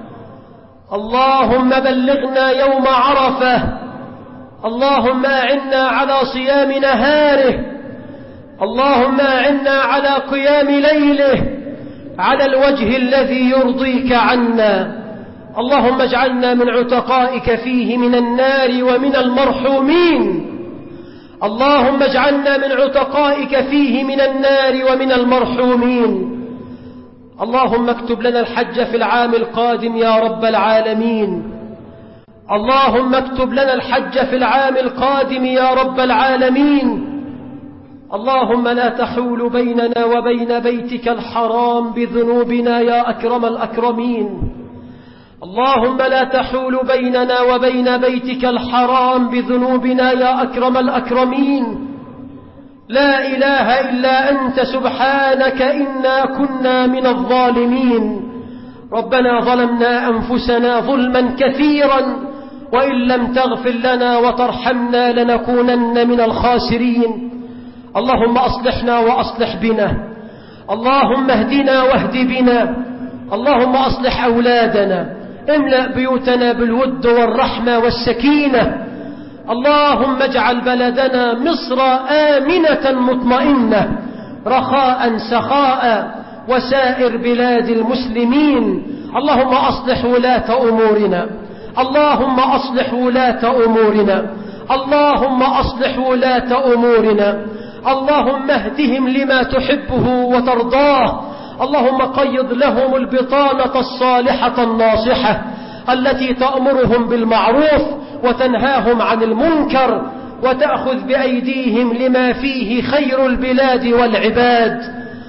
اللهم بلغنا يوم عرفة. اللهم أعنا على صيام نهاره. اللهم أعنا على قيام ليله على الوجه الذي يرضيك عنا. اللهم اجعلنا من عتقائك فيه من النار ومن المرحومين. اللهم اجعلنا من عتقائك فيه من النار ومن المرحومين. اللهم اكتب لنا الحج في العام القادم يا رب العالمين. اللهم اكتب لنا الحج في العام القادم يا رب العالمين. اللهم لا تحول بيننا وبين بيتك الحرام بذنوبنا يا أكرم الأكرمين. اللهم لا تحول بيننا وبين بيتك الحرام بذنوبنا يا أكرم الأكرمين. لا إله إلا أنت سبحانك إنا كنا من الظالمين. ربنا ظلمنا أنفسنا ظلما كثيرا وإن لم تغفر لنا وترحمنا لنكونن من الخاسرين. اللهم أصلحنا وأصلح بنا. اللهم اهدنا واهد بنا. اللهم أصلح أولادنا. املأ بيوتنا بالود والرحمة والسكينة. اللهم اجعل بلدنا مصر آمنة مطمئنة رخاء سخاء وسائر بلاد المسلمين. اللهم أصلح ولاة أمورنا. اللهم أصلح ولاة أمورنا. اللهم أصلح ولاة أمورنا. اللهم اهدهم لما تحبه وترضاه. اللهم قيض لهم البطانة الصالحة الناصحة التي تأمرهم بالمعروف وتنهاهم عن المنكر وتأخذ بأيديهم لما فيه خير البلاد والعباد.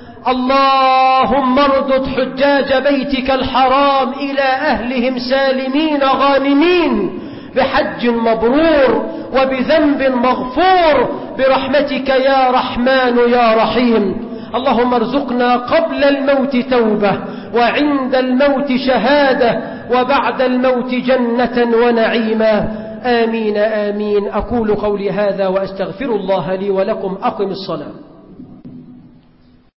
اللهم اردد حجاج بيتك الحرام إلى أهلهم سالمين غانمين بحج مبرور وبذنب مغفور برحمتك يا رحمن يا رحيم. اللهم ارزقنا قبل الموت توبة وعند الموت شهادة وبعد الموت جنة ونعيما. آمين آمين. أقول قولي هذا وأستغفر الله لي ولكم. أقم الصلاة.